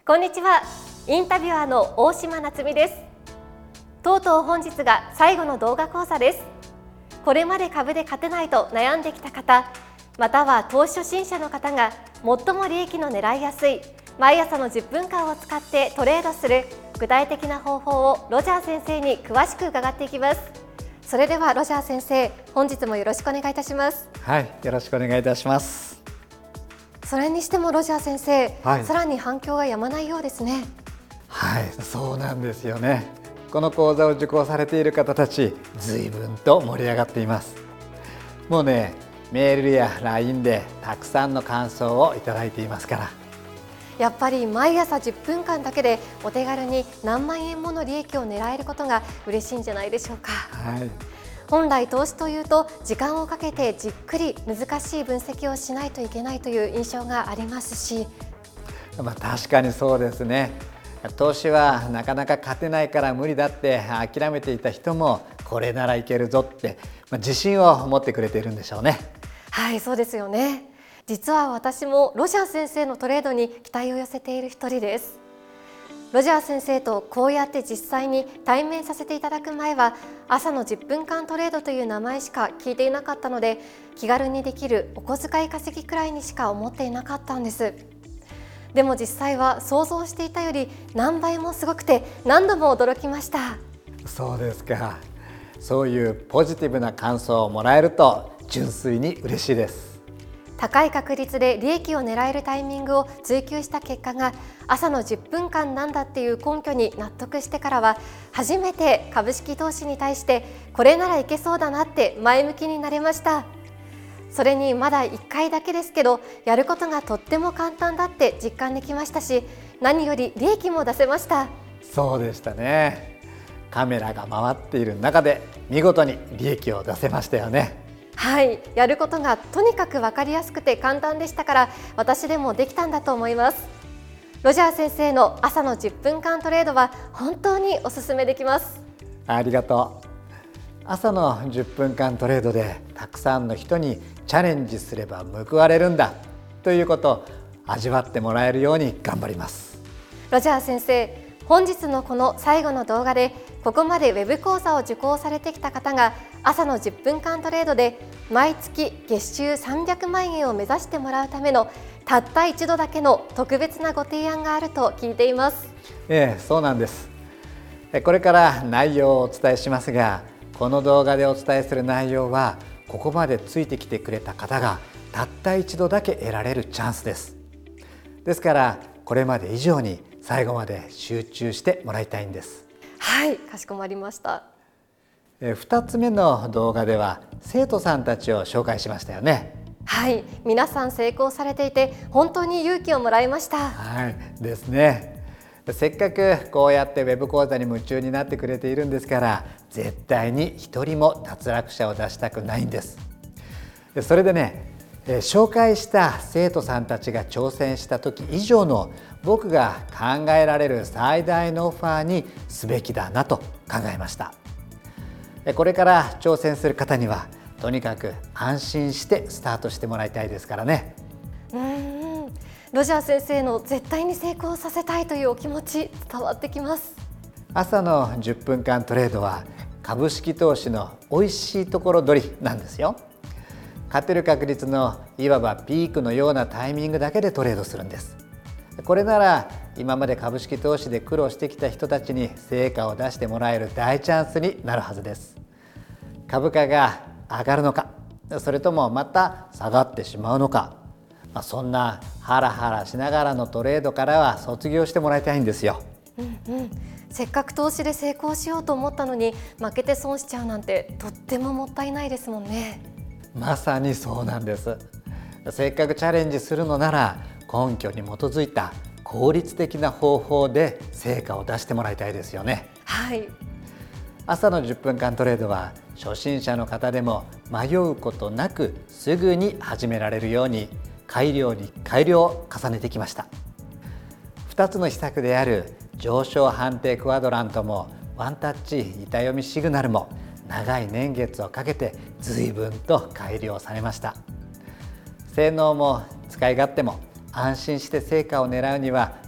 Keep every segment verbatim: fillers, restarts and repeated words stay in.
こんにちは。インタビュアーの大島夏美です。とうとう本日が最後の動画講座です。これまで株で勝てないと悩んできた方、または投資初心者の方が最も利益の狙いやすい毎朝のじゅっぷんかんを使ってトレードする具体的な方法をロジャー先生に詳しく伺っていきます。それではロジャー先生、本日もよろしくお願いいたします。 はい、よろしくお願いいたします。 それにしてもロジャー先生、 はい、 さらに反響がやまないようですね。 はい、そうなんですよね。この講座を受講されている方たち、随分と盛り上がっています。もうね、メールや ライン でたくさんの感想をいただいていますから。 やっぱり毎朝じゅっぷんかんだけでお手軽に何万円もの利益を狙えることが嬉しいんじゃないでしょうか。 はい、 本来投資というと時間をかけてじっくり難しい分析をしないといけないという印象がありますし、 まあ、確かにそうですね。投資はなかなか勝てないから無理だって諦めていた人もこれならいけるぞって、まあ、自信を持ってくれているんでしょうね。 はい、そうですよね。実は私もロジャー先生のトレードに期待を寄せている一人です。ロジャー先生とこうやって実際に対面させていただく前は朝のじゅっぷんかんトレードという名前しか聞いていなかったので、気軽にできるお小遣い稼ぎくらいにしか思っていなかったんです。でも実際は想像していたより何倍もすごくて何度も驚きました。 そうですか。そういうポジティブな感想をもらえると純粋に嬉しいです。 高い確率で利益を狙えるタイミングを追求した結果が朝のじゅっぷんかんなんだっていう根拠に納得してからは、初めて株式投資に対してこれならいけそうだなって前向きになれました。それにまだいっかいだけですけど、やることがとっても簡単だって実感できましたし、何より利益も出せました。 そうでしたね。カメラが回っている中で見事に利益を出せましたよね。 はい、やることがとにかく分かりやすくて簡単でしたから、私でもできたんだと思います。ロジャー先生の朝のじゅっぷんかんトレードは本当におすすめできます。 ありがとう。朝のじゅっぷんかんトレードでたくさんの人にチャレンジすれば報われるんだということを味わってもらえるように頑張ります。 ロジャー先生、本日のこの最後の動画でここまでウェブ講座を受講されてきた方が朝のじゅっぷんかんトレードで毎月月収さんびゃくまんえんを目指してもらうためのたった一度だけの特別なご提案があると聞いています。 ええ、そうなんです。これから内容をお伝えしますが、この動画でお伝えする内容はここまでついてきてくれた方がたった一度だけ得られるチャンスです。ですからこれまで以上に最後まで集中してもらいたいんです。 はい、かしこまりました。 ふたつめの動画では生徒さんたちを紹介しましたよね。 はい、皆さん成功されていて本当に勇気をもらいました。 はいですね。せっかくこうやってウェブ講座に夢中になってくれているんですから、絶対に一人も脱落者を出したくないんです。それでね、紹介した生徒さんたちが挑戦した時以上の僕が考えられる最大のオファーにすべきだなと考えました。これから挑戦する方にはとにかく安心してスタートしてもらいたいですからね。 うーん、ロジャー先生の絶対に成功させたいというお気持ち伝わってきます。 朝のじゅっぷんかんトレードは株式投資の美味しいところ取りなんですよ。勝てる確率のいわばピークのようなタイミングだけでトレードするんです。これなら今まで株式投資で苦労してきた人たちに成果を出してもらえる大チャンスになるはずです。株価が上がるのか、それともまた下がってしまうのか、まあ、そんなハラハラしながらのトレードからは卒業してもらいたいんですよ。 うんうん、せっかく投資で成功しようと思ったのに負けて損しちゃうなんてとってももったいないですもんね。 まさにそうなんです。せっかくチャレンジするのなら根拠に基づいた効率的な方法で成果を出してもらいたいですよね。 はい、 朝のじゅっぷんかんトレードは初心者の方でも迷うことなくすぐに始められるように改良に改良を重ねてきました。ふたつの施策である上昇判定クアドラントもワンタッチ板読みシグナルも長い年月をかけて随分と改良されました。性能も使い勝手も安心して成果を狙うには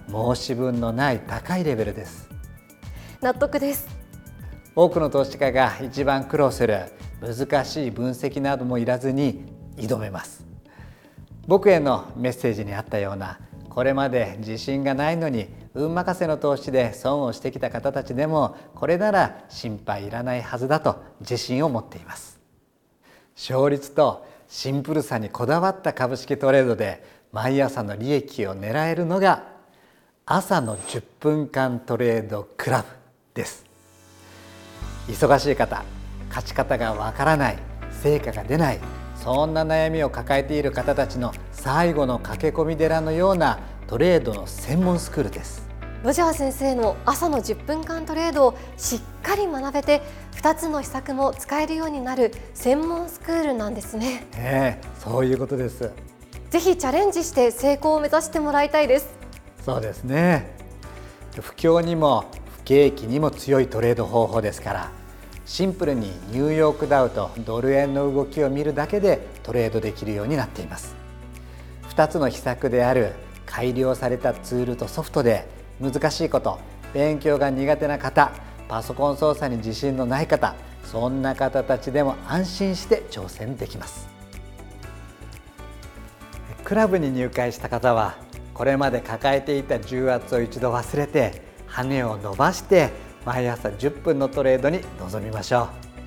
申し分のない高いレベルです。 納得です。 多くの投資家が一番苦労する難しい分析などもいらずに挑めます。僕へのメッセージにあったような、これまで自信がないのに運任せの投資で損をしてきた方たちでも、これなら心配いらないはずだと自信を持っています。勝率とシンプルさにこだわった株式トレードで毎朝の利益を狙えるのが朝のじゅっぷんかんトレードクラブです。忙しい方、勝ち方がわからない、成果が出ない、そんな悩みを抱えている方たちの最後の駆け込み寺のようなトレードの専門スクールです。 ロジャー先生の朝のじゅっぷんかんトレードをしっかり学べて、ふたつの施策も使えるようになる専門スクールなんですね。 ええ、そういうことです。 ぜひチャレンジして成功を目指してもらいたいです。 そうですね。不況にも不景気にも強いトレード方法ですから、シンプルにニューヨークダウとドル円の動きを見るだけでトレードできるようになっています。ふたつの秘策である改良されたツールとソフトで、難しいこと、勉強が苦手な方、パソコン操作に自信のない方、そんな方たちでも安心して挑戦できます。クラブに入会した方は、これまで抱えていた重圧を一度忘れて、羽を伸ばして毎朝じゅっぷんのトレードに臨みましょ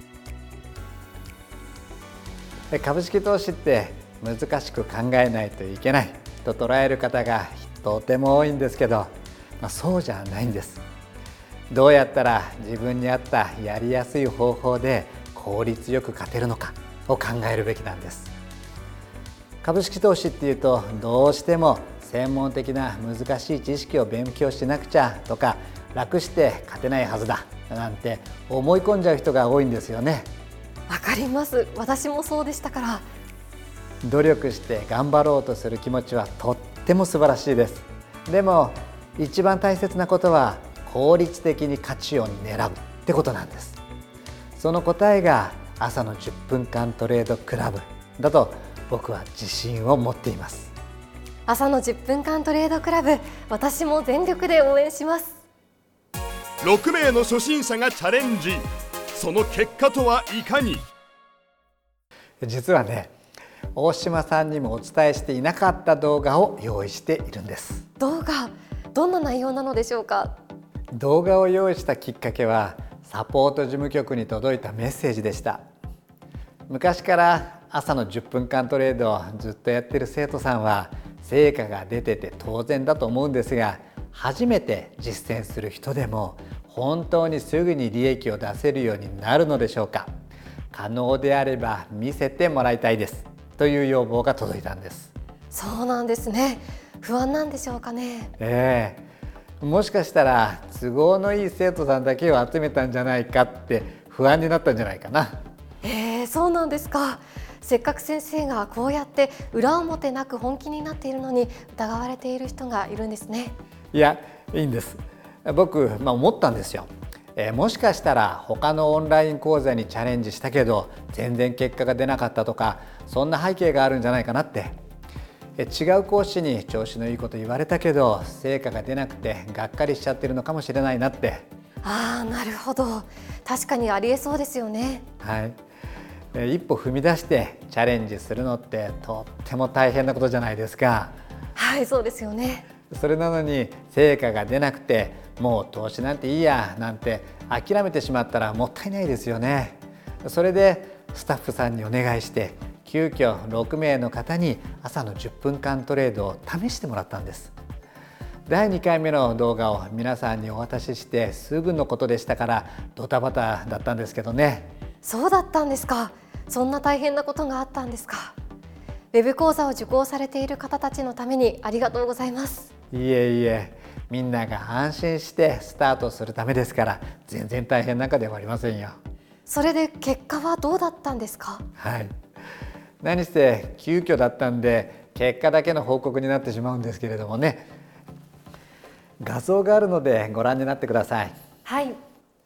う。株式投資って難しく考えないといけないと捉える方がとても多いんですけど、まあ、そうじゃないんです。どうやったら自分に合ったやりやすい方法で効率よく勝てるのかを考えるべきなんです。株式投資っていうと、どうしても専門的な難しい知識を勉強しなくちゃとか、楽して勝てないはずだなんて思い込んじゃう人が多いんですよね。 わかります。私もそうでしたから。 努力して頑張ろうとする気持ちはとっても素晴らしいです。でも一番大切なことは、効率的に勝ちを狙うってことなんです。その答えが朝のじゅっぷんかんトレードクラブだと僕は自信を持っています。 朝のじゅっぷんかんトレードクラブ、私も全力で応援します。 ろくめいの初心者がチャレンジ。その結果とはいかに？ 実はね、大島さんにもお伝えしていなかった動画を用意しているんです。 動画、どんな内容なのでしょうか？ 動画を用意したきっかけは、サポート事務局に届いたメッセージでした。昔から朝のじゅっぷんかんトレードをずっとやっている生徒さんは、成果が出てて当然だと思うんですが、初めて実践する人でも本当にすぐに利益を出せるようになるのでしょうか。可能であれば見せてもらいたいですという要望が届いたんです。 そうなんですね。不安なんでしょうかね。 ええ、もしかしたら都合のいい生徒さんだけを集めたんじゃないかって不安になったんじゃないかな。 えー、そうなんですか。せっかく先生がこうやって裏表なく本気になっているのに疑われている人がいるんですね。 いや、いいんです。僕、まあ、思ったんですよ。えー、もしかしたら他のオンライン講座にチャレンジしたけど全然結果が出なかったとか、そんな背景があるんじゃないかなって。えー、違う講師に調子のいいこと言われたけど成果が出なくてがっかりしちゃってるのかもしれないなって。 ああ、なるほど。確かにありえそうですよね。 はい。えー、一歩踏み出してチャレンジするのってとっても大変なことじゃないですか。 はい、そうですよね。 それなのに成果が出なくて、もう投資なんていいやなんて諦めてしまったらもったいないですよね。それでスタッフさんにお願いして、急遽ろくめいの方に朝のじゅっぷんかんトレードを試してもらったんです。だいにかいめの動画を皆さんにお渡ししてすぐのことでしたから、ドタバタだったんですけどね。 そうだったんですか。そんな大変なことがあったんですか。ウェブ講座を受講されている方たちのためにありがとうございます。 いえいえ、みんなが安心してスタートするためですから、全然大変なんかではありませんよ。 それで結果はどうだったんですか？ はい、何せ急遽だったんで結果だけの報告になってしまうんですけれどもね。画像があるのでご覧になってください。 はい。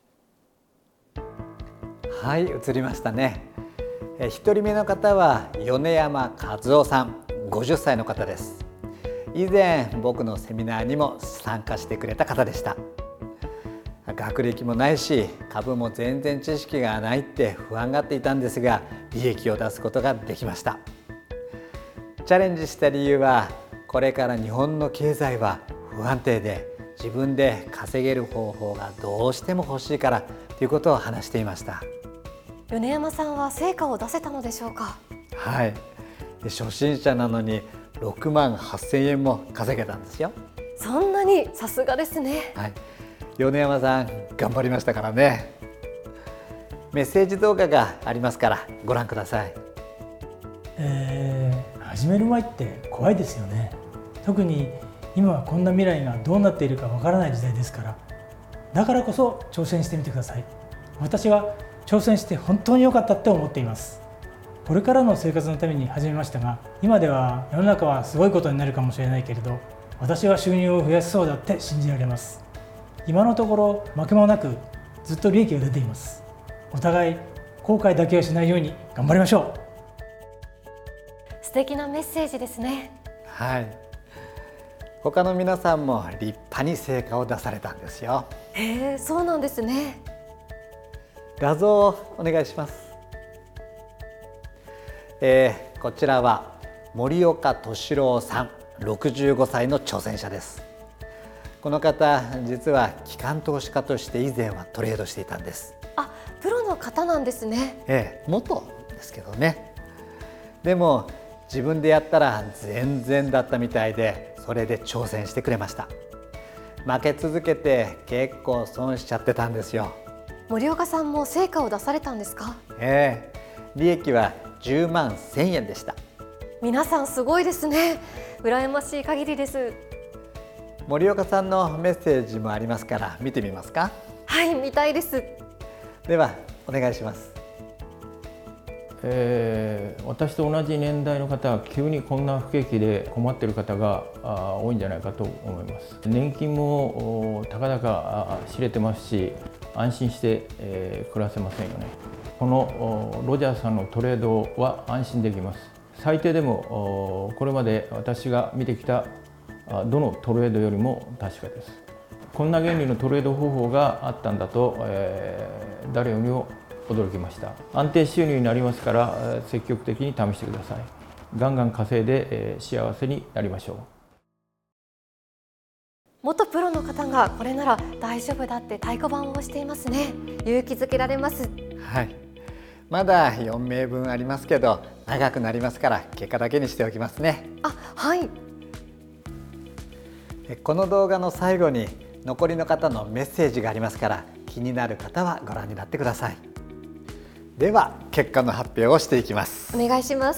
はい、映りましたね。えひとりめの方は米山和夫さん、ごじゅっさいの方です。 以前僕のセミナーにも参加してくれた方でした。学歴もないし株も全然知識がないって不安がっていたんですが、利益を出すことができました。チャレンジした理由は、これから日本の経済は不安定で自分で稼げる方法がどうしても欲しいからということを話していました。 米山さんは成果を出せたのでしょうか？ はい、初心者なのにろくまんはっせんえんも稼げたんですよ。 そんなに、さすがですね。 はい、米山さん頑張りましたからね。メッセージ動画がありますからご覧ください。 えー、始める前って怖いですよね。特に今はこんな未来がどうなっているかわからない時代ですから。だからこそ挑戦してみてください。私は挑戦して本当に良かったって思っています。これからの生活のために始めましたが、今では世の中はすごいことになるかもしれないけれど、私は収入を増やせそうだって信じられます。今のところ負けもなくずっと利益が出ています。お互い後悔だけはしないように頑張りましょう。 素敵なメッセージですね。 はい、他の皆さんも立派に成果を出されたんですよ。 へえ、そうなんですね。 画像をお願いします。えー、こちらは森岡敏郎さん、ろくじゅうごさいの挑戦者です。この方、実は機関投資家として以前はトレードしていたんです。 あ、プロの方なんですね。 ええ、元ですけどね。でも自分でやったら全然だったみたいで、それで挑戦してくれました。負け続けて結構損しちゃってたんですよ。 森岡さんも成果を出されたんですか？ ええ、利益はじゅうまんせんえんでした。 皆さんすごいですね。羨ましい限りです。 森岡さんのメッセージもありますから見てみますか？ はい、見たいです。 ではお願いします。 えー、私と同じ年代の方は急にこんな不景気で困っている方が多いんじゃないかと思います。年金もたかだか知れてますし、安心して、えー、暮らせませんよね。このロジャーさんのトレードは安心できます。最低でもこれまで私が見てきたどのトレードよりも確かです。こんな原理のトレード方法があったんだと、えー、誰よりも驚きました。安定収入になりますから、積極的に試してください。ガンガン稼いで、えー、幸せになりましょう。 元プロの方がこれなら大丈夫だって太鼓判を押していますね。勇気づけられます。 はい、まだよんめいぶんありますけど長くなりますから結果だけにしておきますね。 あ、はい。 この動画の最後に残りの方のメッセージがありますから、気になる方はご覧になってください。では結果の発表をしていきます。 お願いします。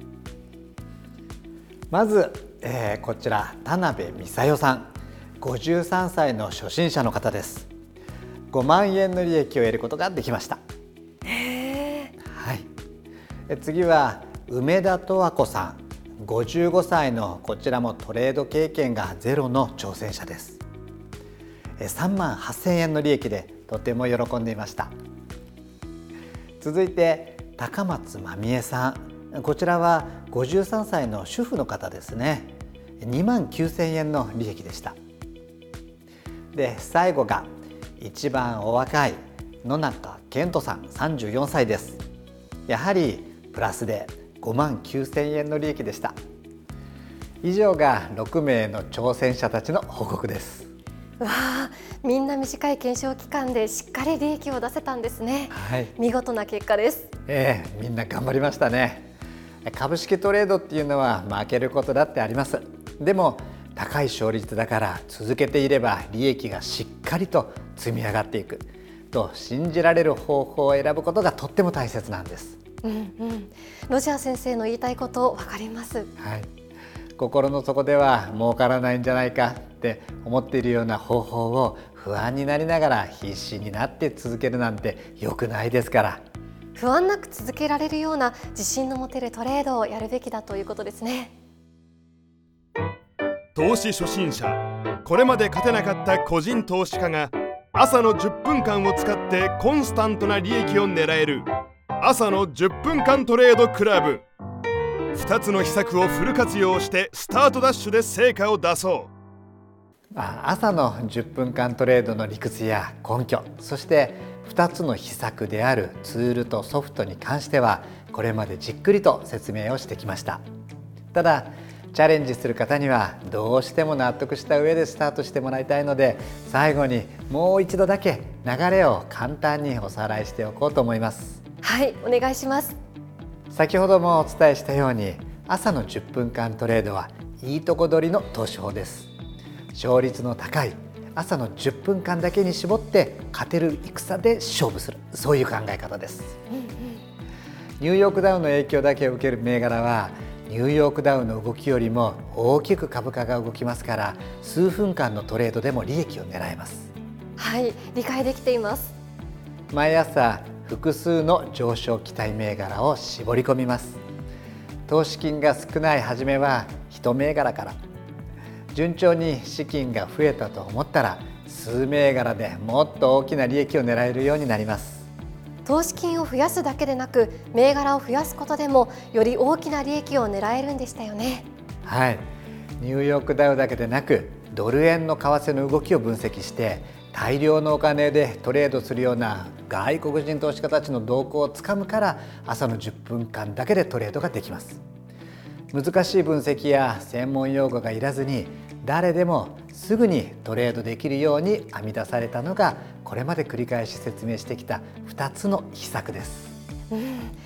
まず、えー、こちら田辺美沙代さん、ごじゅうさんさいの初心者の方です。ごまんえんの利益を得ることができました。 へー。 はい、え次は梅田十和子さん、ごじゅうごさいのこちらもトレード経験がゼロの挑戦者です。さんまんはっせんえんの利益でとても喜んでいました。続いて高松真美恵さん、こちらはごじゅうさんさいの主婦の方ですね。にまんきゅうせんえんの利益でした。で最後が一番お若い野中健人さん、さんじゅうよんさいです。やはりプラスでごまんきゅうせんえんの利益でした。以上がろくめいの挑戦者たちの報告です。 わあ、みんな短い検証期間でしっかり利益を出せたんですね。 はい、 見事な結果です。 ええ、みんな頑張りましたね。株式トレードっていうのは負けることだってあります。でも高い勝率だから続けていれば利益がしっかりと積み上がっていくと信じられる方法を選ぶことがとっても大切なんです。 うんうん、ロジャー先生の言いたいこと分かります。 はい、心の底では儲からないんじゃないかって思っているような方法を不安になりながら必死になって続けるなんて良くないですから。 不安なく続けられるような自信の持てるトレードをやるべきだということですね。 投資初心者、これまで勝てなかった個人投資家が朝のじゅっぷんかんを使ってコンスタントな利益を狙える朝のじゅっぷんかんトレードクラブ。 ふたつの秘策をフル活用してスタートダッシュで成果を出そう。 朝のじゅっぷんかんトレードの理屈や根拠、そしてふたつの秘策であるツールとソフトに関してはこれまでじっくりと説明をしてきました。ただチャレンジする方にはどうしても納得した上でスタートしてもらいたいので、最後にもう一度だけ流れを簡単におさらいしておこうと思います。 はい、お願いします。 先ほどもお伝えしたように、朝のじゅっぷんかんトレードはいいとこ取りの投資法です。勝率の高い朝のじゅっぷんかんだけに絞って勝てる戦で勝負する、そういう考え方です。うんうん、ニューヨークダウの影響だけを受ける銘柄はニューヨークダウの動きよりも大きく株価が動きますから、数分間のトレードでも利益を狙えます。 はい、理解できています。 毎朝複数の上昇期待銘柄を絞り込みます。投資金が少ない初めは一銘柄から、順調に資金が増えたと思ったら数銘柄でもっと大きな利益を狙えるようになります。 投資金を増やすだけでなく、銘柄を増やすことでもより大きな利益を狙えるんでしたよね。 はい、ニューヨークダウだけでなくドル円の為替の動きを分析して大量のお金でトレードするような外国人投資家たちの動向をつかむから、朝のじゅっぷんかんだけでトレードができます。難しい分析や専門用語がいらずに誰でもすぐにトレードできるように編み出されたのが、これまで繰り返し説明してきたふたつの秘策です。 うん、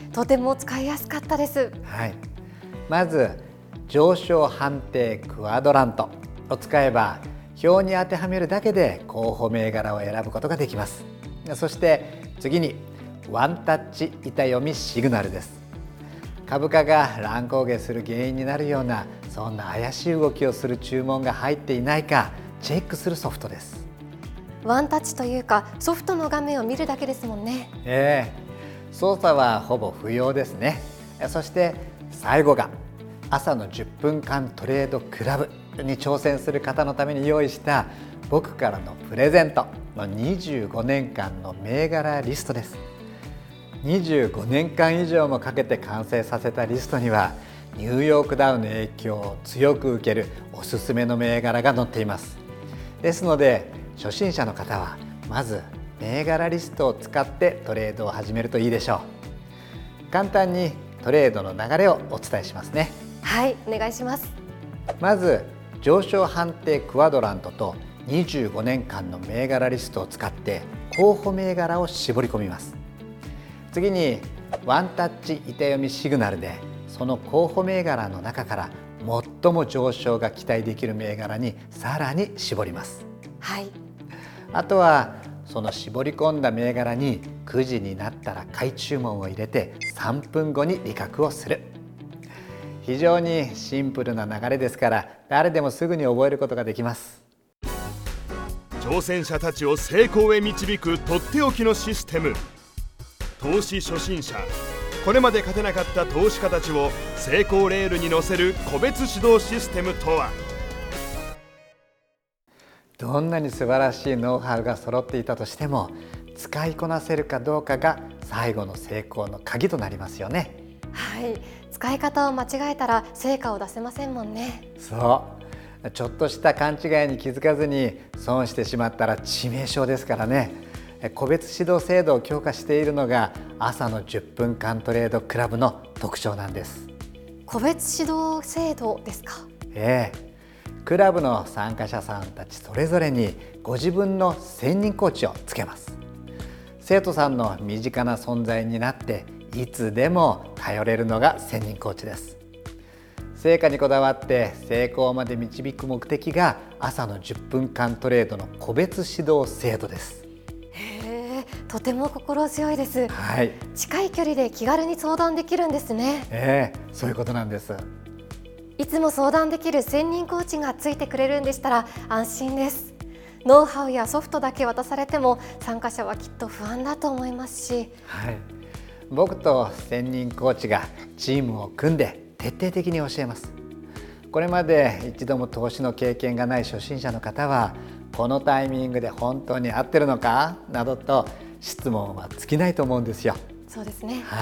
とても使いやすかったです。 はい、まず上昇判定クワドラントを使えば表に当てはめるだけで候補銘柄を選ぶことができます。そして次にワンタッチ板読みシグナルです。株価が乱高下する原因になるようなそんな怪しい動きをする注文が入っていないかチェックするソフトです。 ワンタッチというかソフトの画面を見るだけですもんね。 ええ、操作はほぼ不要ですね。そして最後が朝のじゅっぷんかんトレードクラブに挑戦する方のために用意した僕からのプレゼントのにじゅうごねんかんの銘柄リストです。にじゅうごねんかん以上もかけて完成させたリストにはニューヨークダウの影響を強く受けるおすすめの銘柄が載っています。ですので初心者の方はまず銘柄リストを使ってトレードを始めるといいでしょう。簡単にトレードの流れをお伝えしますね。 はい、お願いします。 まず上昇判定クワドラントとにじゅうごねんかんの銘柄リストを使って候補銘柄を絞り込みます。次にワンタッチ板読みシグナルでその候補銘柄の中から最も上昇が期待できる銘柄にさらに絞ります。 はい、 あとはその絞り込んだ銘柄にくじになったら買い注文を入れてさんぷんごに利確をする。非常にシンプルな流れですから誰でもすぐに覚えることができます。 挑戦者たちを成功へ導くとっておきのシステム。投資初心者、これまで勝てなかった投資家たちを成功レールに乗せる個別指導システムとは。 どんなに素晴らしいノウハウが揃っていたとしても使いこなせるかどうかが最後の成功の鍵となりますよね。 はい、使い方を間違えたら成果を出せませんもんね。 そう、ちょっとした勘違いに気づかずに損してしまったら致命傷ですからね。個別指導制度を強化しているのが朝のじゅっぷんかんトレードクラブの特徴なんです。 個別指導制度ですか。 ええ、クラブの参加者さんたちそれぞれにご自分の専任コーチをつけます。生徒さんの身近な存在になっていつでも頼れるのが専任コーチです。成果にこだわって成功まで導く目的が朝のじゅっぷんかんトレードの個別指導制度です。 へえ、とても心強いです。 はい、 近い距離で気軽に相談できるんですね。 ええ、そういうことなんです。 いつも相談できる専任コーチがついてくれるんでしたら安心です。ノウハウやソフトだけ渡されても参加者はきっと不安だと思いますし、 はい、僕と専任コーチがチームを組んで徹底的に教えます。これまで一度も投資の経験がない初心者の方はこのタイミングで本当に合ってるのかなどと質問は尽きないと思うんですよ。 そうですね。 はい、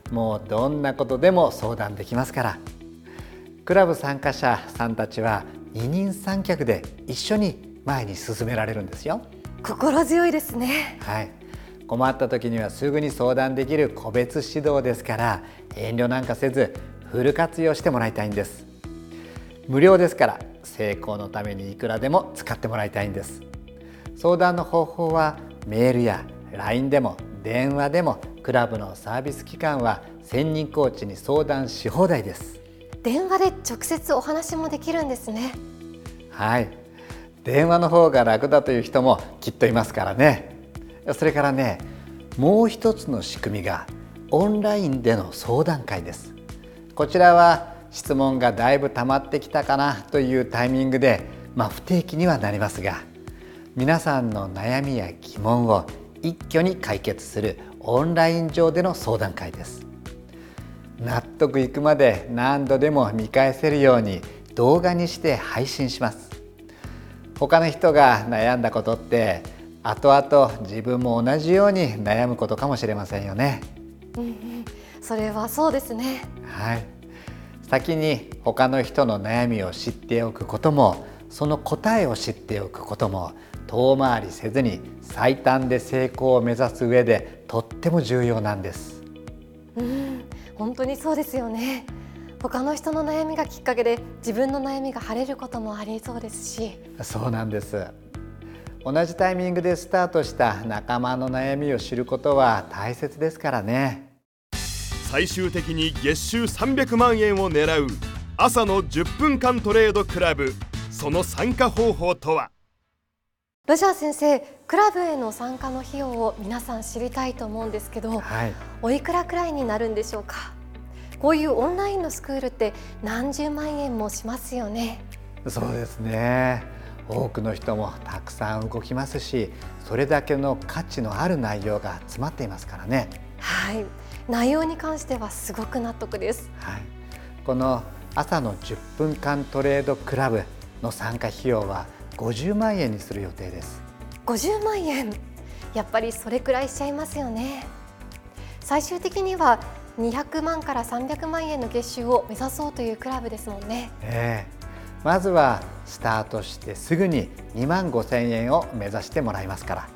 もうどんなことでも相談できますから。クラブ参加者さんたちは二人三脚で一緒に前に進められるんですよ。 心強いですね。 はい、困った時にはすぐに相談できる個別指導ですから、遠慮なんかせずフル活用してもらいたいんです。無料ですから成功のためにいくらでも使ってもらいたいんです。相談の方法はメールや ライン でも電話でも、クラブのサービス期間は専任コーチに相談し放題です。 電話で直接お話もできるんですね。 はい、電話の方が楽だという人もきっといますからね。それからね、もう一つの仕組みがオンラインでの相談会です。こちらは質問がだいぶ溜まってきたかなというタイミングで、まあ不定期にはなりますが、皆さんの悩みや疑問を一挙に解決するオンライン上での相談会です。納得いくまで何度でも見返せるように動画にして配信します。他の人が悩んだことって後々自分も同じように悩むことかもしれませんよね。 うんうん、それはそうですね。 はい、先に他の人の悩みを知っておくことも、その答えを知っておくことも、遠回りせずに最短で成功を目指す上でとっても重要なんです。 うん、本当にそうですよね。他の人の悩みがきっかけで自分の悩みが晴れることもありそうですし。 そうなんです。同じタイミングでスタートした仲間の悩みを知ることは大切ですからね。 最終的に月収さんびゃくまんえんを狙う朝のじゅっぷんかんトレードクラブ、その参加方法とは。 ロジャー先生、クラブへの参加の費用を皆さん知りたいと思うんですけど、 はい、 おいくらくらいになるんでしょうか。こういうオンラインのスクールって何十万円もしますよね。 そうですね。多くの人もたくさん動きますし、それだけの価値のある内容が詰まっていますからね。 はい、内容に関してはすごく納得です。 はい、この朝のじゅっぷんかんトレードクラブの参加費用はごじゅうまんえんにする予定です。 ごじゅうまんえん、やっぱりそれくらいしちゃいますよね。最終的にはにひゃくまんからさんびゃくまんえんの月収を目指そうというクラブですもんね。 ええ、まずはスタートしてすぐににまんごせんえんを目指してもらいますから。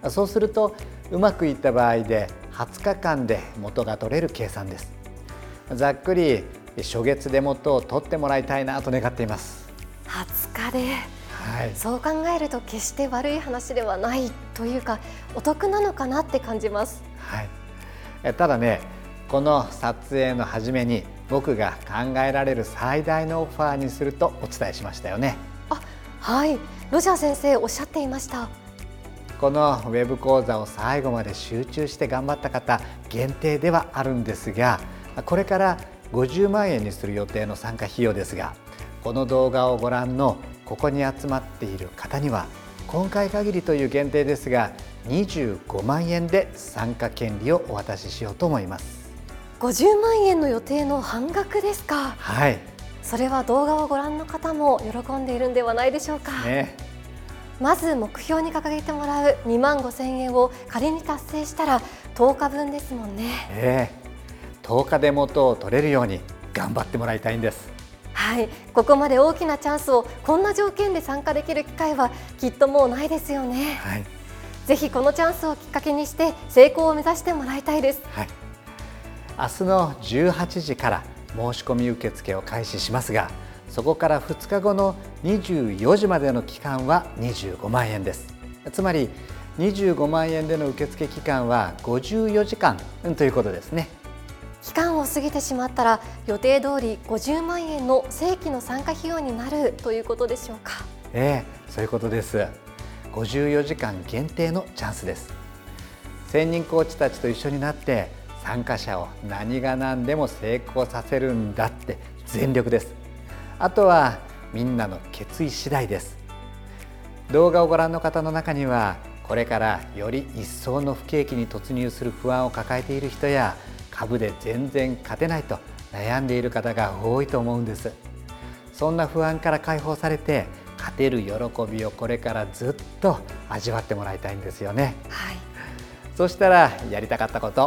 そうするとうまくいった場合ではつかかんで元が取れる計算です。ざっくり初月で元を取ってもらいたいなと願っています。 はつかで、 はい、 そう考えると決して悪い話ではないというか、お得なのかなって感じます。 はい、えただね、この撮影の初めに僕が考えられる最大のオファーにするとお伝えしましたよね。 あ、はい、ロジャー先生おっしゃっていました。 このウェブ講座を最後まで集中して頑張った方限定ではあるんですが、これからごじゅうまんえんにする予定の参加費用ですが、この動画をご覧のここに集まっている方には今回限りという限定ですがにじゅうごまんえんで参加権利をお渡ししようと思います。 ごじゅうまんえんの予定の半額ですか。 はい、 それは動画をご覧の方も喜んでいるんではないでしょうか。 ね、 まず目標に掲げてもらうにまんごせんえんを仮に達成したらとおかぶんですもんね。 ええ、とおかで元を取れるように頑張ってもらいたいんです。 はい、ここまで大きなチャンスをこんな条件で参加できる機会はきっともうないですよね。 はい、 ぜひこのチャンスをきっかけにして成功を目指してもらいたいです。 はい、明日のじゅうはちじから申し込み受付を開始しますが、そこからふつかごのにじゅうよじまでの期間はにじゅうごまんえんです。つまりにじゅうごまんえんでの受付期間はごじゅうよじかんということですね。 期間を過ぎてしまったら予定通りごじゅうまんえんの正規の参加費用になるということでしょうか。 ええ、そういうことです。ごじゅうよじかん限定のチャンスです。専任コーチたちと一緒になって参加者を何が何でも成功させるんだって全力です。あとはみんなの決意次第です。動画をご覧の方の中にはこれからより一層の不景気に突入する不安を抱えている人や株で全然勝てないと悩んでいる方が多いと思うんです。そんな不安から解放されて勝てる喜びをこれからずっと味わってもらいたいんですよね。 はい、 そしたらやりたかったこと、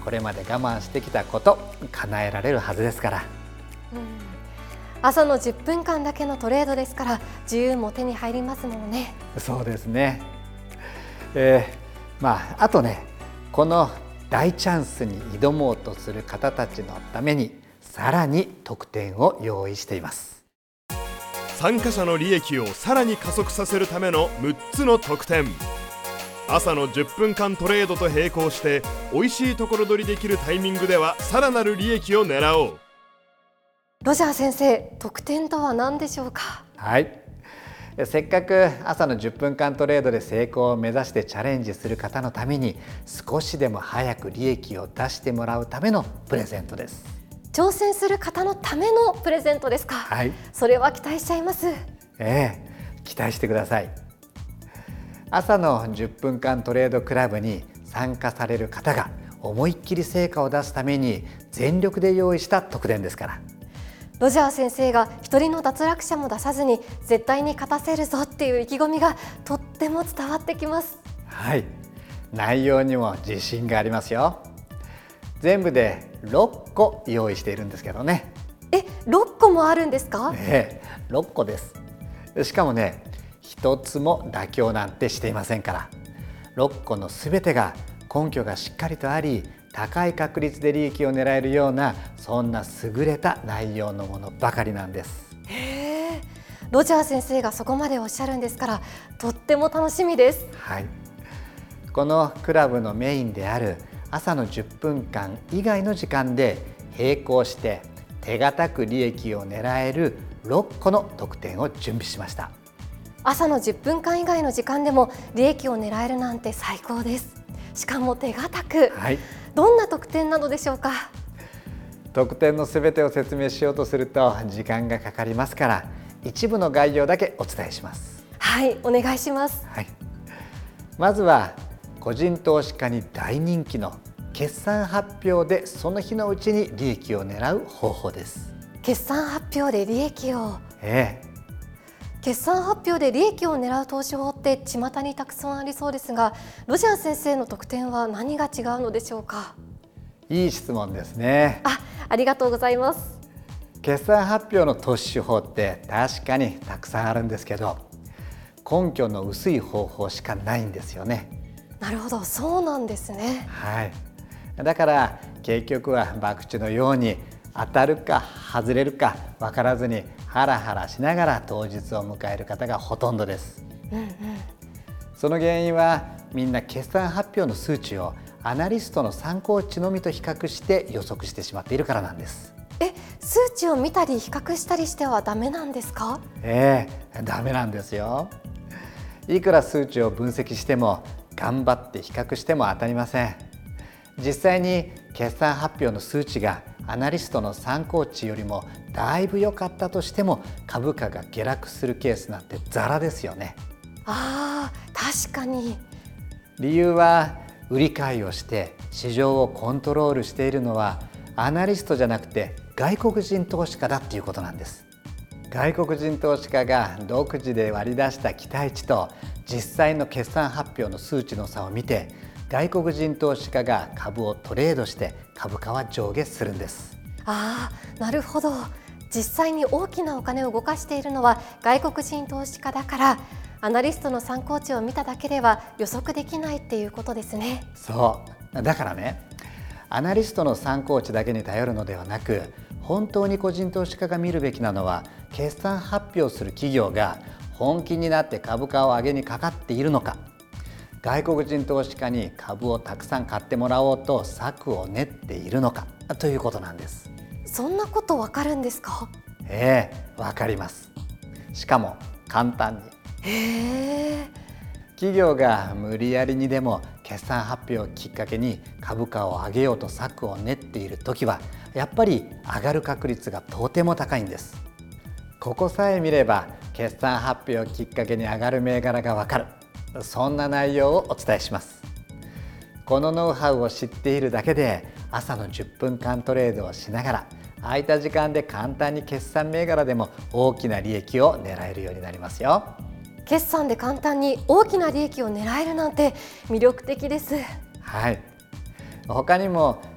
これまで我慢してきたこと叶えられるはずですから。 うん、朝のじゅっぷんかんだけのトレードですから自由も手に入りますもんね。 そうですね、えー、まああとね、この大チャンスに挑もうとする方たちのためにさらに特典を用意しています。 参加者の利益をさらに加速させるためのむっつの特典。朝のじゅっぷんかんトレードと並行して美味しいところ取りできるタイミングではさらなる利益を狙おう。 ロジャー先生、特典とは何でしょうか？ はい、せっかく朝のじゅっぷんかんトレードで成功を目指してチャレンジする方のために少しでも早く利益を出してもらうためのプレゼントです。 挑戦する方のためのプレゼントですか？ はい、 それは期待しちゃいます。 ええ、期待してください。朝のじゅっぷんかんトレードクラブに参加される方が思いっきり成果を出すために全力で用意した特典ですから。 ロジャー先生が一人の脱落者も出さずに絶対に勝たせるぞっていう意気込みがとっても伝わってきます。 はい、内容にも自信がありますよ。全部でろっこ用意しているんですけどね。 え、ろっこもあるんですか？ ええ、ろっこです。しかもね、一つも妥協なんてしていませんから。ろっこのすべてが根拠がしっかりとあり、高い確率で利益を狙えるような、そんな優れた内容のものばかりなんです。 へえ、ロジャー先生がそこまでおっしゃるんですから、とっても楽しみです。 はい、このクラブのメインである朝のじゅっぷんかん以外の時間で並行して手堅く利益を狙えるろっこの特典を準備しました。 朝のじゅっぷんかん以外の時間でも利益を狙えるなんて最高です。しかも手堅く、 はい、 どんな特典なのでしょうか？ 特典のすべてを説明しようとすると時間がかかりますから、一部の概要だけお伝えします。 はい、お願いします。 はい、まずは個人投資家に大人気の決算発表でその日のうちに利益を狙う方法です。 決算発表で利益を、 ええ、 決算発表で利益を狙う投資法って巷にたくさんありそうですが、ロジャー先生の特典は何が違うのでしょうか？ いい質問ですね。 あ、ありがとうございます。 決算発表の投資手法って確かにたくさんあるんですけど、根拠の薄い方法しかないんですよね。 なるほど、そうなんですね。 はい、だから結局は博打のように当たるか外れるか分からずにハラハラしながら当日を迎える方がほとんどです。 うんうん、 その原因はみんな決算発表の数値をアナリストの参考値のみと比較して予測してしまっているからなんです。 え、数値を見たり比較したりしてはダメなんですか？ ええ、ダメなんですよ。いくら数値を分析しても頑張って比較しても当たりません。実際に決算発表の数値がアナリストの参考値よりもだいぶ良かったとしても株価が下落するケースなんてザラですよね。 ああ、確かに。 理由は売り買いをして市場をコントロールしているのはアナリストじゃなくて外国人投資家だっていうことなんです。外国人投資家が独自で割り出した期待値と実際の決算発表の数値の差を見て、外国人投資家が株をトレードして株価は上下するんです。 ああ、なるほど。実際に大きなお金を動かしているのは外国人投資家だから、アナリストの参考値を見ただけでは予測できないっていうことですね。 そうだからね、アナリストの参考値だけに頼るのではなく、本当に個人投資家が見るべきなのは、決算発表する企業が本気になって株価を上げにかかっているのか、外国人投資家に株をたくさん買ってもらおうと策を練っているのかということなんです。 そんなことわかるんですか？ ええ、わかります。しかも簡単に。 へえ。 企業が無理やりにでも決算発表をきっかけに株価を上げようと策を練っているときは、やっぱり上がる確率がとても高いんです。ここさえ見れば決算発表をきっかけに上がる銘柄がわかる、そんな内容をお伝えします。このノウハウを知っているだけで、朝のじゅっぷんかんトレードをしながら空いた時間で簡単に決算銘柄でも大きな利益を狙えるようになりますよ。 決算で簡単に大きな利益を狙えるなんて魅力的です。 はい、他にも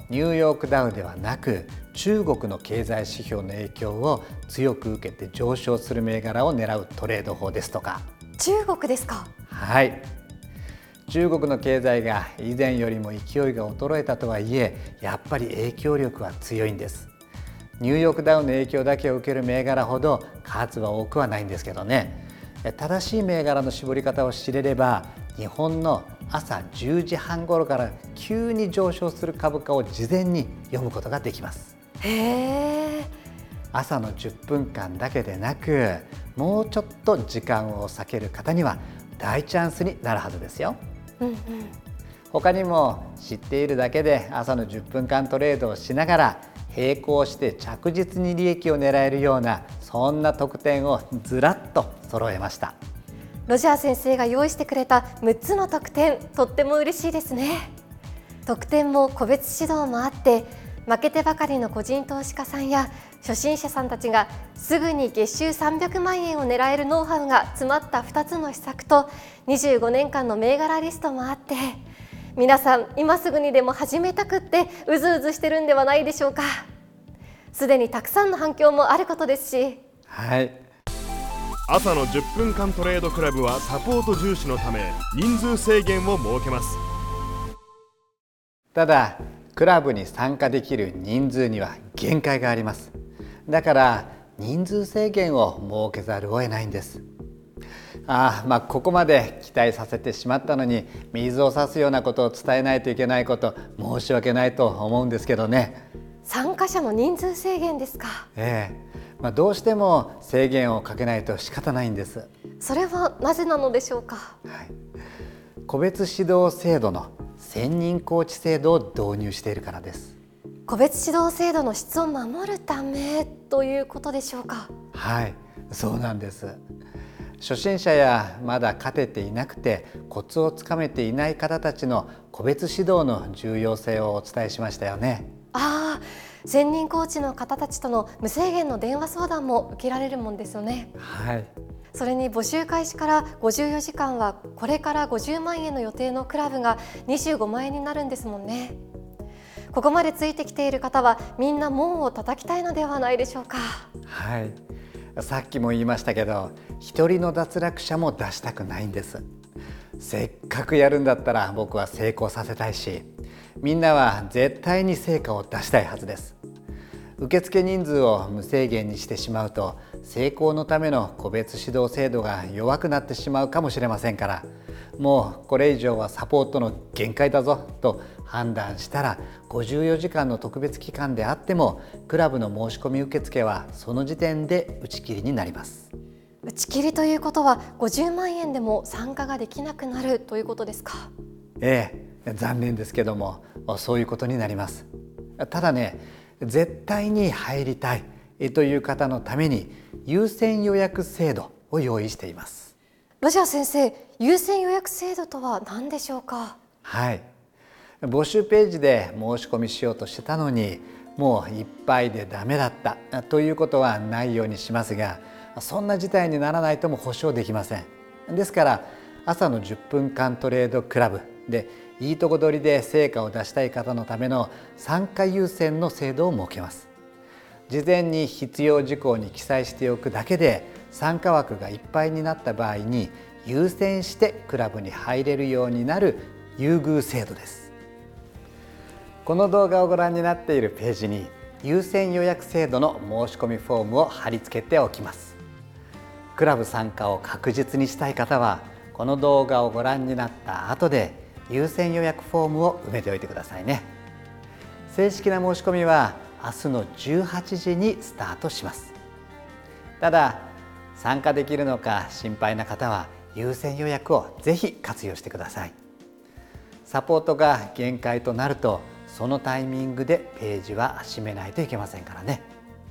ニューヨークダウではなく中国の経済指標の影響を強く受けて上昇する銘柄を狙うトレード法ですとか。 中国ですか？ はい、中国の経済が以前よりも勢いが衰えたとはいえ、やっぱり影響力は強いんです。ニューヨークダウの影響だけを受ける銘柄ほど数は多くはないんですけどね。正しい銘柄の絞り方を知れれば、日本の朝じゅうじはん頃から急に上昇する株価を事前に読むことができます。 へー。 朝のじゅっぷんかんだけでなく、もうちょっと時間を避ける方には大チャンスになるはずですよ。 うんうん、 他にも知っているだけで朝のじゅっぷんかんトレードをしながら並行して着実に利益を狙えるような、そんな特典をずらっと揃えました。 ロジャー先生が用意してくれたむっつの特典、とっても嬉しいですね。特典も個別指導もあって、負けてばかりの個人投資家さんや初心者さんたちがすぐに月収さんびゃくまんえんを狙えるノウハウが詰まったふたつの施策とにじゅうごねんかんの銘柄リストもあって、皆さん今すぐにでも始めたくってうずうずしてるんではないでしょうか。すでにたくさんの反響もあることですし。 はい、 朝のじゅっぷんかんトレードクラブはサポート重視のため人数制限を設けます。 ただクラブに参加できる人数には限界があります。だから人数制限を設けざるを得ないんです。ああ、まあここまで期待させてしまったのに、水を差すようなことを伝えないといけないこと、申し訳ないと思うんですけどね。 参加者の人数制限ですか？ ええ、まあ、どうしても制限をかけないと仕方ないんです。 それはなぜなのでしょうか？ はい、個別指導制度の専任コーチ制度を導入しているからです。 個別指導制度の質を守るためということでしょうか？ はい、そうなんです。初心者やまだ勝てていなくてコツをつかめていない方たちの個別指導の重要性をお伝えしましたよね。 ああ、専任コーチの方たちとの無制限の電話相談も受けられるもんですよね。 はい、 それに募集開始からごじゅうよじかんはこれからごじゅうまんえんの予定のクラブがにじゅうごまんえんになるんですもんね。ここまでついてきている方はみんな門を叩きたいのではないでしょうか？ はい、さっきも言いましたけど、一人の脱落者も出したくないんです。せっかくやるんだったら僕は成功させたいし、みんなは絶対に成果を出したいはずです。受付人数を無制限にしてしまうと、成功のための個別指導制度が弱くなってしまうかもしれませんから、もうこれ以上はサポートの限界だぞと判断したら、ごじゅうよじかんの特別期間であってもクラブの申し込み受付はその時点で打ち切りになります。 打ち切りということはごじゅうまんえんでも参加ができなくなるということですか？ ええ、残念ですけどもそういうことになります。ただね、絶対に入りたいという方のために優先予約制度を用意しています。 ロジャー先生、優先予約制度とは何でしょうか？ はい、募集ページで申し込みしようとしてたのにもういっぱいでダメだったということはないようにしますが、そんな事態にならないとも保証できません。ですから朝のじゅっぷんかんトレードクラブでいいとこ取りで成果を出したい方のための参加優先の制度を設けます。事前に必要事項に記載しておくだけで参加枠がいっぱいになった場合に優先してクラブに入れるようになる優遇制度です。この動画をご覧になっているページに優先予約制度の申し込みフォームを貼り付けておきます。クラブ参加を確実にしたい方はこの動画をご覧になった後で優先予約フォームを埋めておいてくださいね。正式な申し込みは明日のじゅうはちじにスタートします。ただ参加できるのか心配な方は優先予約をぜひ活用してください。サポートが限界となるとそのタイミングでページは閉めないといけませんからね。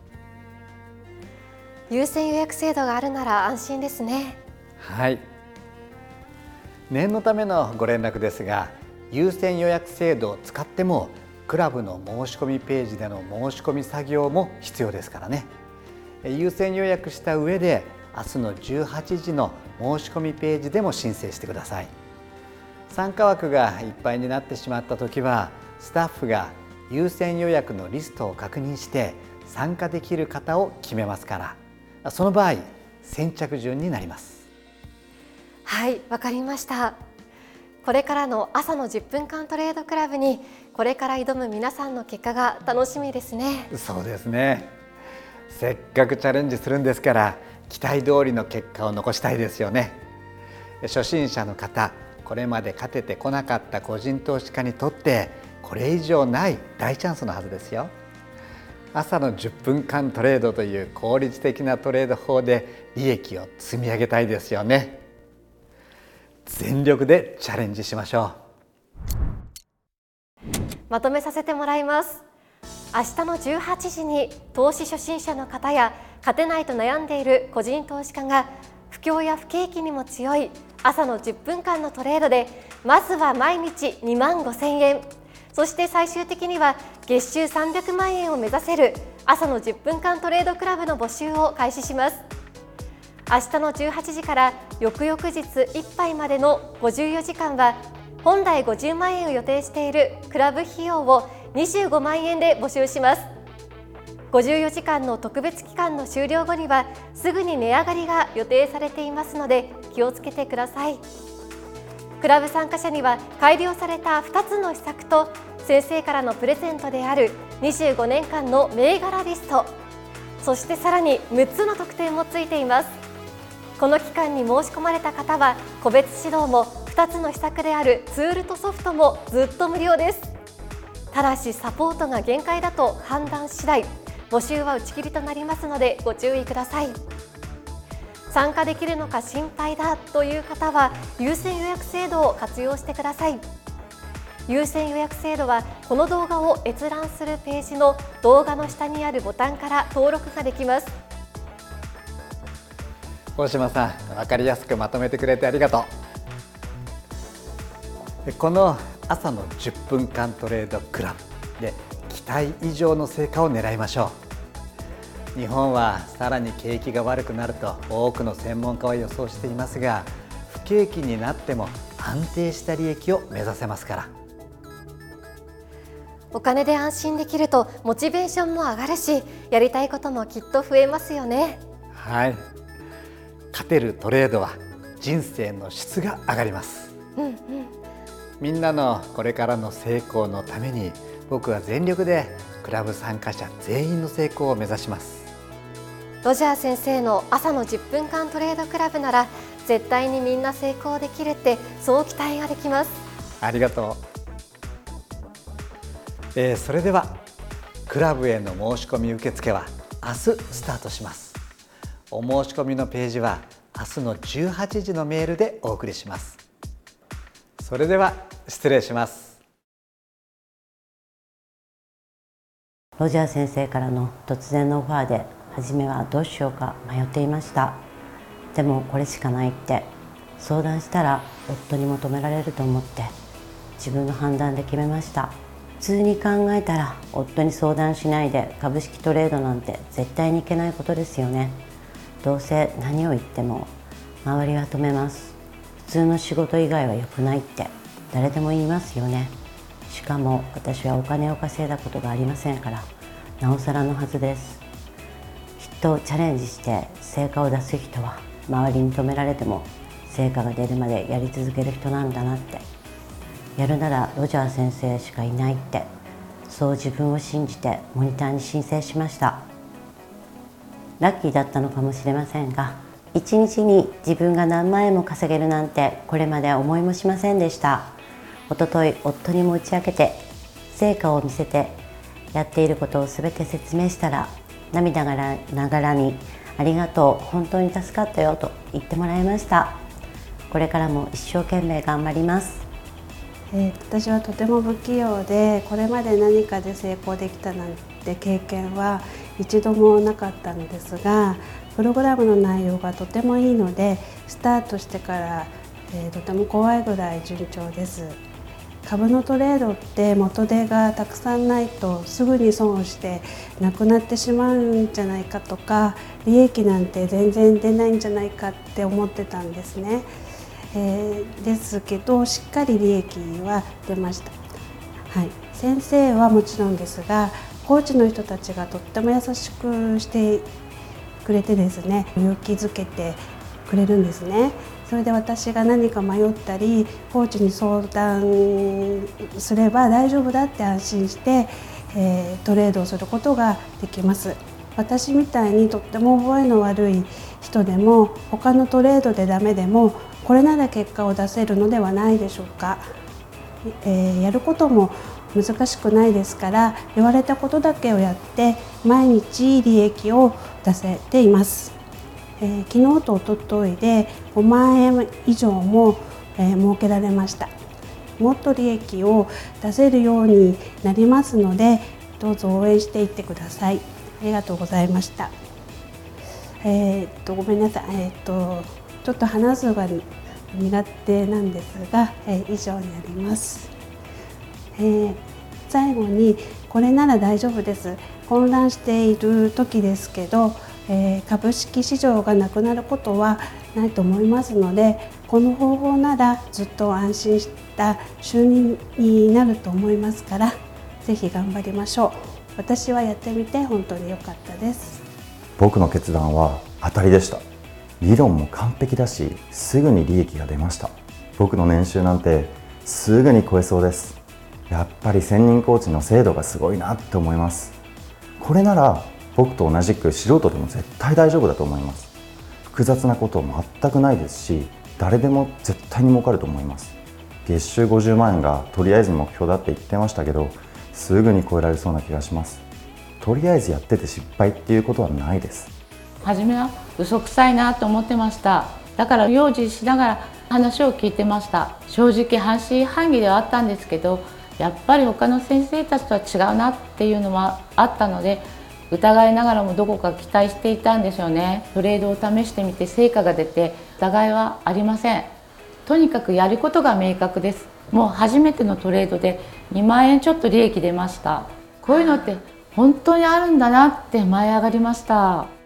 優先予約制度があるなら安心ですね。 はい。念のためのご連絡ですが、優先予約制度を使ってもクラブの申し込みページでの申し込み作業も必要ですからね。優先予約した上で明日のじゅうはちじの申し込みページでも申請してください。参加枠がいっぱいになってしまった時はスタッフが優先予約のリストを確認して参加できる方を決めますから、その場合先着順になります。 はい、わかりました。これからの朝のじゅっぷんかんトレードクラブにこれから挑む皆さんの結果が楽しみですね。 そうですね。せっかくチャレンジするんですから期待通りの結果を残したいですよね。初心者の方、これまで勝ててこなかった個人投資家にとってこれ以上ない大チャンスのはずですよ。朝のじゅっぷんかんトレードという効率的なトレード法で利益を積み上げたいですよね。全力でチャレンジしましょう。まとめさせてもらいます。明日のじゅうはちじに投資初心者の方や勝てないと悩んでいる個人投資家が不況や不景気にも強い朝のじゅっぷんかんのトレードでまずは毎日にまんごせんえん、そして最終的には月収さんびゃくまんえんを目指せる朝のじゅっぷんかんトレードクラブの募集を開始します。明日のじゅうはちじから翌々日いっぱいまでのごじゅうよじかんは本来ごじゅうまんえんを予定しているクラブ費用をにじゅうごまんえんで募集します。ごじゅうよじかんの特別期間の終了後にはすぐに値上がりが予定されていますので気をつけてください。クラブ参加者には改良されたふたつの施策と先生からのプレゼントであるにじゅうごねんかんの銘柄リスト、そしてさらにむっつの特典もついています。この期間に申し込まれた方は個別指導もふたつの施策であるツールとソフトもずっと無料です。ただしサポートが限界だと判断次第募集は打ち切りとなりますのでご注意ください。参加できるのか心配だという方は優先予約制度を活用してください。優先予約制度はこの動画を閲覧するページの動画の下にあるボタンから登録ができます。 大島さん、分かりやすくまとめてくれてありがとう。この朝のじゅっぷんかんトレードクラブで期待以上の成果を狙いましょう。日本はさらに景気が悪くなると多くの専門家は予想していますが、不景気になっても安定した利益を目指せますから。 お金で安心できるとモチベーションも上がるし、やりたいこともきっと増えますよね。 はい、勝てるトレードは人生の質が上がります。 うんうん、 みんなのこれからの成功のために僕は全力でクラブ参加者全員の成功を目指します。 ロジャー先生の朝のじゅっぷんかんトレードクラブなら絶対にみんな成功できるって、そう期待ができます。 ありがとう。えー、それではクラブへの申し込み受付は明日スタートします。お申し込みのページは明日のじゅうはちじのメールでお送りします。それでは失礼します。 ロジャー先生からの突然のオファーで初めはどうしようか迷っていました。でもこれしかないって相談したら夫に求められると思って自分の判断で決めました。普通に考えたら夫に相談しないで株式トレードなんて絶対にいけないことですよね。どうせ何を言っても周りは止めます。普通の仕事以外は良くないって誰でも言いますよね。しかも私はお金を稼いだことがありませんから、なおさらのはずです。きっとチャレンジして成果を出す人は周りに止められても成果が出るまでやり続ける人なんだなって、やるならロジャー先生しかいないって、そう自分を信じてモニターに申請しました。ラッキーだったのかもしれませんが、いちにちに自分が何万円も稼げるなんてこれまで思いもしませんでした。おととい夫にも打ち明けて成果を見せてやっていることを全て説明したら、涙ながらにありがとう、本当に助かったよと言ってもらいました。これからも一生懸命頑張ります。 えー、私はとても不器用で、これまで何かで成功できたなんて経験は一度もなかったのですが、プログラムの内容がとてもいいのでスタートしてから、えー、とても怖いぐらい順調です。株のトレードって元手がたくさんないとすぐに損をしてなくなってしまうんじゃないかとか、利益なんて全然出ないんじゃないかって思ってたんですね。えー、ですけどしっかり利益は出ました。 はい、先生はもちろんですが、コーチの人たちがとっても優しくしてくれてですね、勇気づけてくれるんですね。それで私が何か迷ったり、コーチに相談すれば大丈夫だって安心して、えー、トレードをすることができます。私みたいにとっても覚えの悪い人でも、他のトレードでダメでもこれなら結果を出せるのではないでしょうか。えー、やることも難しくないですから、言われたことだけをやって毎日利益を出せています。えー、昨日と一昨日でごまんえん以上も、えー、儲けられました。もっと利益を出せるようになりますので、どうぞ応援していってください。ありがとうございました。えー、っとごめんなさい、えー、っとちょっと話すのが苦手なんですが、えー、以上になります。えー、最後に、これなら大丈夫です。混乱している時ですけど、えー、株式市場がなくなることはないと思いますので、この方法ならずっと安心した収入になると思いますから、ぜひ頑張りましょう。私はやってみて本当に良かったです。 僕の決断は当たりでした。理論も完璧だし、すぐに利益が出ました。僕の年収なんてすぐに超えそうです。やっぱり専任コーチの精度がすごいなって思います。これなら僕と同じく素人でも絶対大丈夫だと思います。複雑なこと全くないですし、誰でも絶対に儲かると思います。月収ごじゅうまんえんがとりあえず目標だって言ってましたけど、すぐに超えられそうな気がします。とりあえずやってて失敗っていうことはないです。 初めは嘘くさいなと思ってました。だから用心しながら話を聞いてました。正直半信半疑ではあったんですけど、やっぱり他の先生たちとは違うなっていうのはあったので、疑いながらもどこか期待していたんでしょうね。トレードを試してみて成果が出て、疑いはありません。とにかくやることが明確です。もう初めてのトレードでにまんえんちょっと利益出ました。こういうのって本当にあるんだなって舞い上がりました。